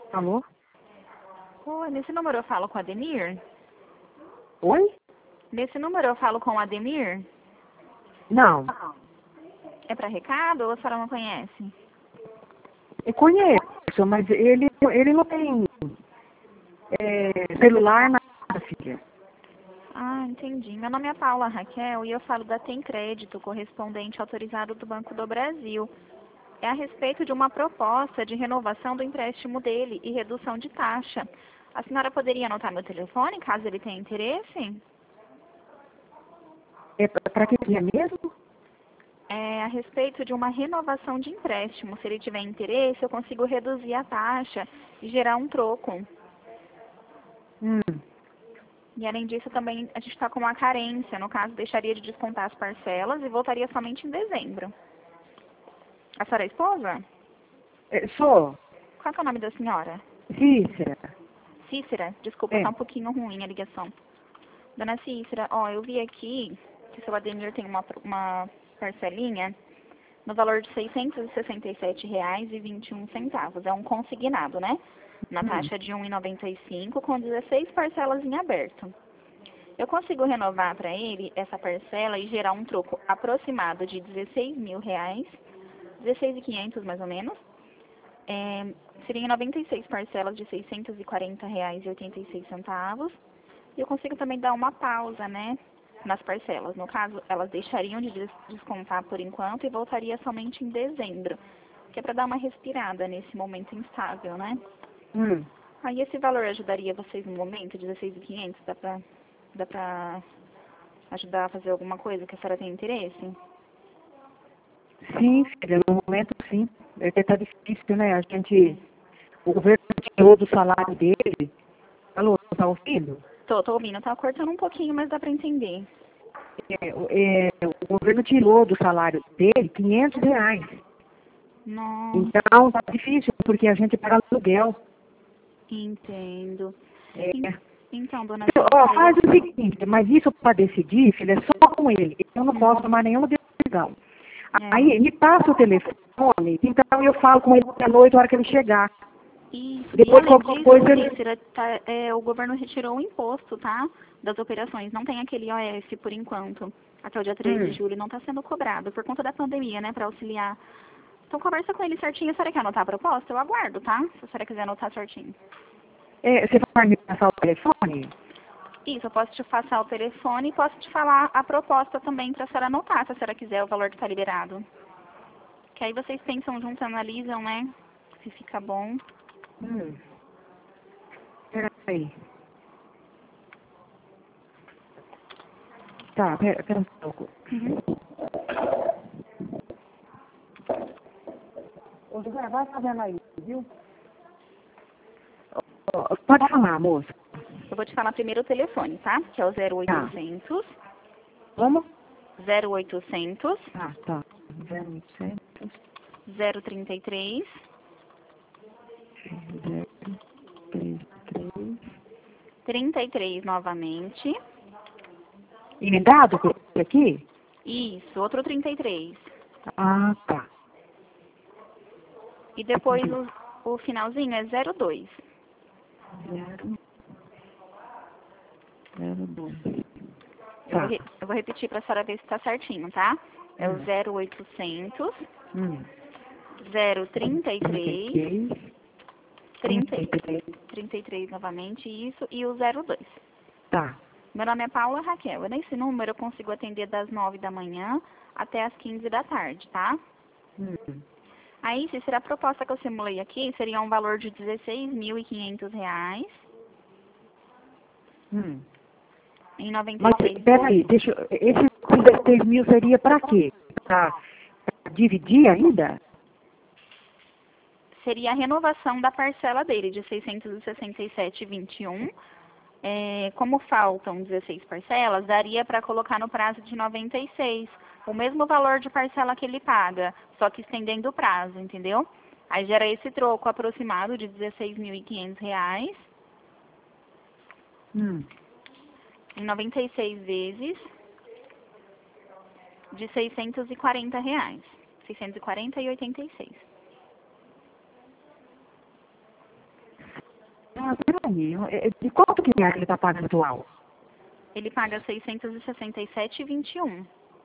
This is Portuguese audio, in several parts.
Alô? Oi, nesse número eu falo com o Ademir? Oi? Nesse número eu falo com o Ademir? Não. É para recado ou a senhora não conhece? Eu conheço, mas ele não tem celular nada, filha. Ah, entendi. Meu nome é Paula Raquel e eu falo da Tem Crédito, correspondente autorizado do Banco do Brasil. É a respeito de uma proposta de renovação do empréstimo dele e redução de taxa. A senhora poderia anotar meu telefone, caso ele tenha interesse? É para que dia mesmo? É a respeito de uma renovação de empréstimo. Se ele tiver interesse, eu consigo reduzir a taxa e gerar um troco. Hum. E além disso, também a gente está com uma carência. No caso, deixaria de descontar as parcelas e voltaria somente em dezembro. A senhora é esposa? Sou Qual que é o nome da senhora? Cícera. Cícera. Desculpa, É. tá um pouquinho ruim a ligação. Dona Cícera, ó, eu vi aqui que o seu Ademir tem uma parcelinha no valor de R$ 667,21. É um consignado, né? Na taxa de R$ 1,95 com 16 parcelas em aberto. Eu consigo renovar para ele essa parcela e gerar um troco aproximado de R$ 16.000, 16.500 mais ou menos. Seriam 96 parcelas de R$ 640,86. E eu consigo também dar uma pausa, né, nas parcelas. No caso, elas deixariam de descontar por enquanto e voltaria somente em dezembro, que é para dar uma respirada nesse momento instável, né? Aí esse valor ajudaria vocês no momento, 16.500, dá pra ajudar a fazer alguma coisa que a senhora tem interesse? Sim, filha, no momento sim. É que tá difícil, né? O governo tirou do salário dele. Alô, tá ouvindo? Tô ouvindo, tá cortando um pouquinho, mas dá pra entender. O governo tirou do salário dele R$ 500. Não, Então tá difícil, porque a gente paga aluguel. entendo. É. Então, dona Ó, Cícera, faz o seguinte, mas isso para decidir, filha, é só com ele. Eu não posso tomar nenhuma decisão. Aí, me passa o telefone, então eu falo com ele à noite, na hora que ele chegar. isso. E Depois, além qualquer disso, coisa, ele... Cícera, o governo retirou o imposto, tá? Das operações. Não tem aquele OS por enquanto. Até o dia 3 de julho não está sendo cobrado por conta da pandemia, né? Para auxiliar. Então conversa com ele certinho. A senhora quer anotar a proposta? Eu aguardo, tá? Se a senhora quiser anotar certinho. Você vai me passar o telefone? Isso, eu posso te passar o telefone e posso te falar a proposta também para a senhora anotar, se a senhora quiser, o valor que está liberado. Que aí vocês pensam junto, analisam, né? Se fica bom. Peraí. Tá, pera um pouco. Ô, José, vai fazendo aí, viu? Ó, pode falar, moça. Eu vou te falar primeiro o telefone, tá? Que é o Tá. 0800 Vamos? 0800 Ah, tá. 0800 033 033. 33 novamente. Emendado com esse aqui? Isso, outro 33. Ah, tá. E depois o finalzinho é 02. 002. Eu vou, Tá. eu vou repetir para a senhora ver se está certinho, tá? É o 0800 033 30, 33. 33 novamente, isso, e o 02. Tá. Meu nome é Paula Raquel. Nesse número eu consigo atender das 9 da manhã até as 15 da tarde, tá? Aí, se será a proposta que eu simulei aqui, seria um valor de R$ 16.500 em Mas, 96 peraí, vezes. esse 16 mil seria para quê? Para dividir ainda? Seria a renovação da parcela dele de 667,21. Como faltam 16 parcelas, daria para colocar no prazo de 96. O mesmo valor de parcela que ele paga, só que estendendo o prazo, entendeu? Aí gera esse troco aproximado de R$ 16.500 em 96 vezes de R$ 640. 640,86. De quanto que ele está pagando atual? Ele paga R$ 667,21.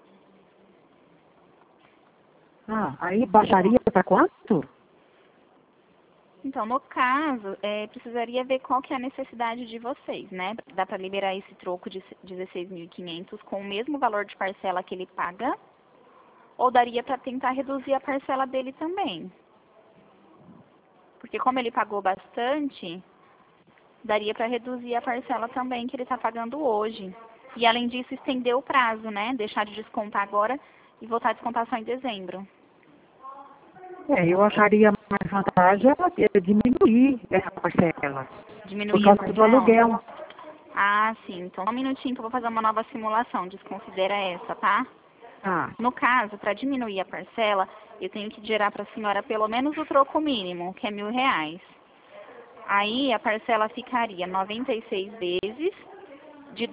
Aí baixaria para quanto? Então, no caso, precisaria ver qual que é a necessidade de vocês, né? Dá para liberar esse troco de 16.500 com o mesmo valor de parcela que ele paga? Ou daria para tentar reduzir a parcela dele também? Porque como ele pagou bastante, daria para reduzir a parcela também que ele está pagando hoje. E além disso, estender o prazo, né? Deixar de descontar agora e voltar a descontar só em dezembro. Eu acharia mais vantagem diminuir essa parcela. Diminuir Por a causa do parcela? aluguel. Ah, sim. Então, só um minutinho que eu vou fazer uma nova simulação. Desconsidera essa, tá? No caso, para diminuir a parcela, eu tenho que gerar para a senhora pelo menos o troco mínimo, que é R$ 1.000. Aí a parcela ficaria 96 vezes de R$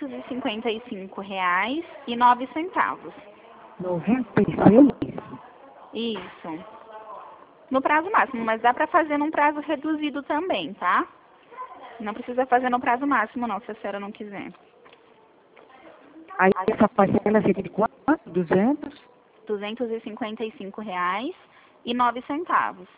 255,09. 96? Isso. No prazo máximo, mas dá para fazer num prazo reduzido também, tá? Não precisa fazer no prazo máximo não, se a senhora não quiser. Aí essa parcela seria de quanto? 200? R$ 255,09.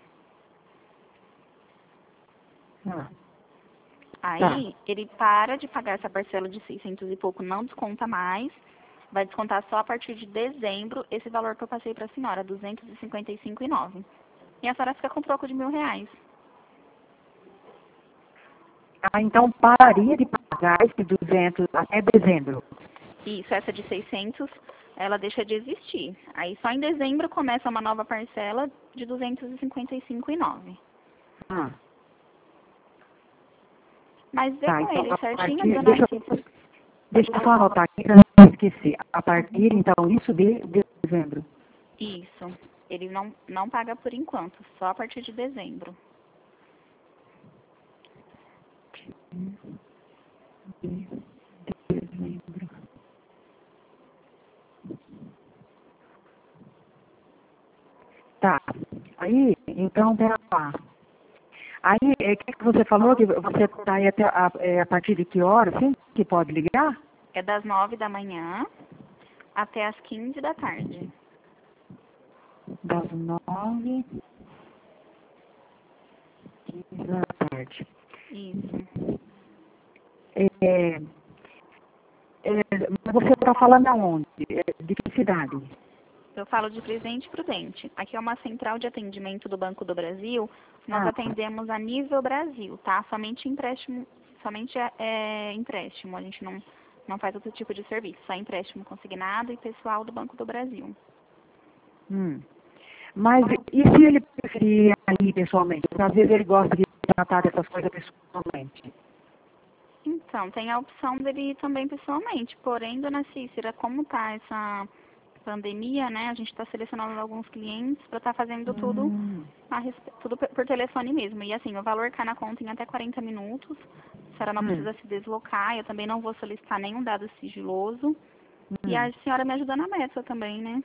Aí, ele para de pagar essa parcela de 600 e pouco, não desconta mais. Vai descontar só a partir de dezembro esse valor que eu passei para a senhora, R$ 255,09. E a senhora fica com troco de R$ 1.000. Então pararia de pagar esse 200 até dezembro. Isso, essa de 600, ela deixa de existir. Aí só em dezembro começa uma nova parcela de R$ 255,09. Mas vê com ele certinho, dona Cícera. Deixa eu só anotar aqui para não esquecer. A partir, então, isso de dezembro. Isso. Ele não paga por enquanto, só a partir de dezembro. Dezembro. Tá. Aí, então, pera lá. Aí, o que você falou? Que você está aí até a partir de que hora, assim, que pode ligar? É das 9 da manhã até as 15 da tarde. Das 9 da tarde. Isso. Mas você está falando aonde? De que cidade? Eu falo de Presidente Prudente. Aqui é uma central de atendimento do Banco do Brasil. Nós atendemos a nível Brasil, tá? Somente empréstimo, empréstimo. A gente não faz outro tipo de serviço, só empréstimo consignado e pessoal do Banco do Brasil. Mas e se ele preferir ir pessoalmente? Porque às vezes ele gosta de tratar dessas coisas pessoalmente. Então, tem a opção dele ir também pessoalmente. Porém, dona Cícera, como tá essa pandemia, né? A gente está selecionando alguns clientes para estar fazendo tudo por telefone mesmo. E assim, o valor cai na conta em até 40 minutos. A senhora não precisa se deslocar. Eu também não vou solicitar nenhum dado sigiloso. E a senhora me ajuda na meta também, né?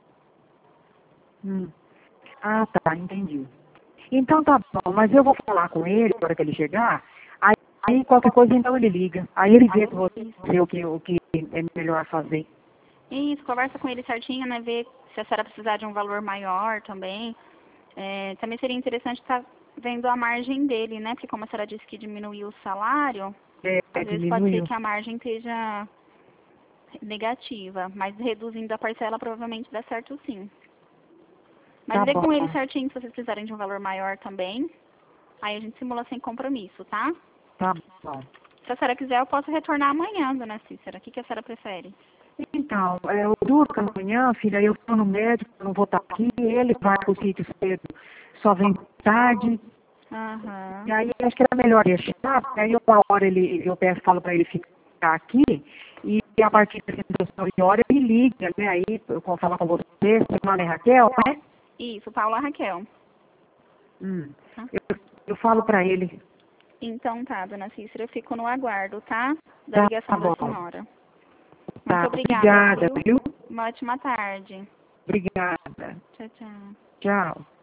Tá, entendi. Então tá bom, mas eu vou falar com ele na hora que ele chegar. Aí qualquer coisa então ele liga. Aí ele vê com você o que é melhor fazer. Isso, conversa com ele certinho, né? Ver se a senhora precisar de um valor maior também. Também seria interessante estar vendo a margem dele, né? Porque como a senhora disse que diminuiu o salário, às vezes pode ser que a margem esteja negativa, mas reduzindo a parcela provavelmente dá certo sim. Mas vê com ele certinho se vocês precisarem de um valor maior também. Aí a gente simula sem compromisso, tá? Tá bom. Se a senhora quiser, eu posso retornar amanhã, dona Cícera. O que a senhora prefere? Então, eu duro que amanhã, filha, eu estou no médico, eu não vou estar aqui, ele vai para o sítio cedo, só vem tarde. E aí acho que era melhor deixar, porque aí uma hora falo para ele ficar aqui, e a partir de hora ele liga, né? Aí eu vou falar com você, seu nome é Raquel, né? Isso, Paula Raquel. Eu falo para ele. Então tá, dona Cícera, eu fico no aguardo, tá? Da ligação da senhora. Muito obrigada, viu? Uma ótima tarde. Obrigada. Tchau, tchau. Tchau.